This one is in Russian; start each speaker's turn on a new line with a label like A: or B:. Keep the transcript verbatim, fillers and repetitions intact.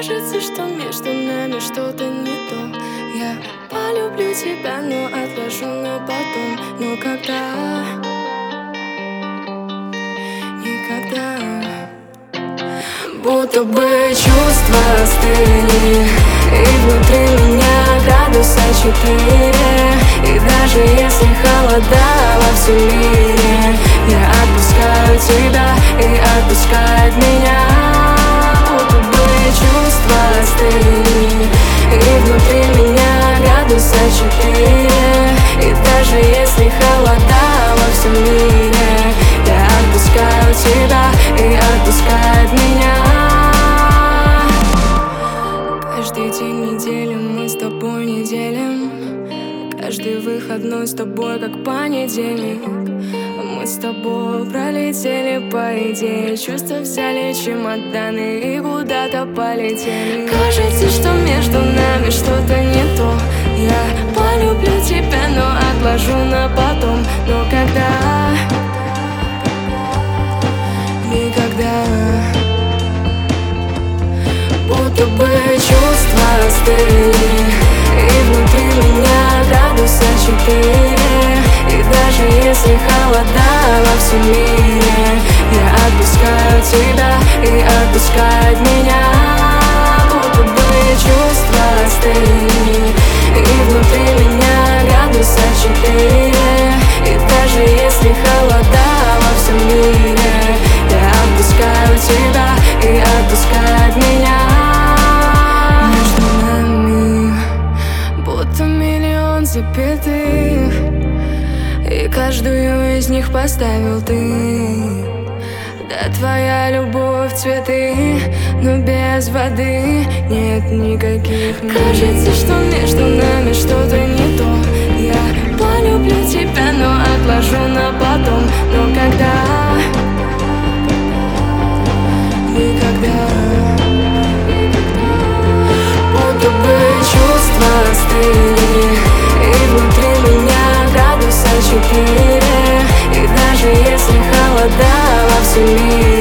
A: Кажется, что между нами что-то не то. Я полюблю тебя, но отложу на потом. Но когда? Никогда. Будто бы чувства остыли, и внутри меня градуса четыре. И даже если холода во всем мире, я отпускаю тебя и отпускает меня. Будто бы чувства остыли, и внутри меня градуса четыре. И даже если холода во всем мире, я отпускаю тебя и отпускает меня. Каждый день недели мы с тобой не делим. Каждый выходной с тобой как понедельник. Мы с тобой пролетели по идее. Чувства взяли чемоданы и куда-то полетели. Кажется, что между нами что-то не то. Я полюблю тебя, но отложу на потом. Но когда? Никогда. Будто бы чувства остыли, и внутри меня градуса четыре. И даже если холода во всем мире, я отпускаю тебя и отпускает меня. Будто бы чувства остыли, и внутри меня градуса четыре. И даже если холода во всем мире, я отпускаю тебя и отпускает меня. Запятых, и каждую из них поставил ты. Да, твоя любовь цветы, но без воды нет никаких. Кажется, что между нами что-то не то. Я полюблю тебя, но отложу на потом. Но когда? Никогда. Будто бы чувства остыли, и внутри меня градуса четыре. И даже если холода во всем мире,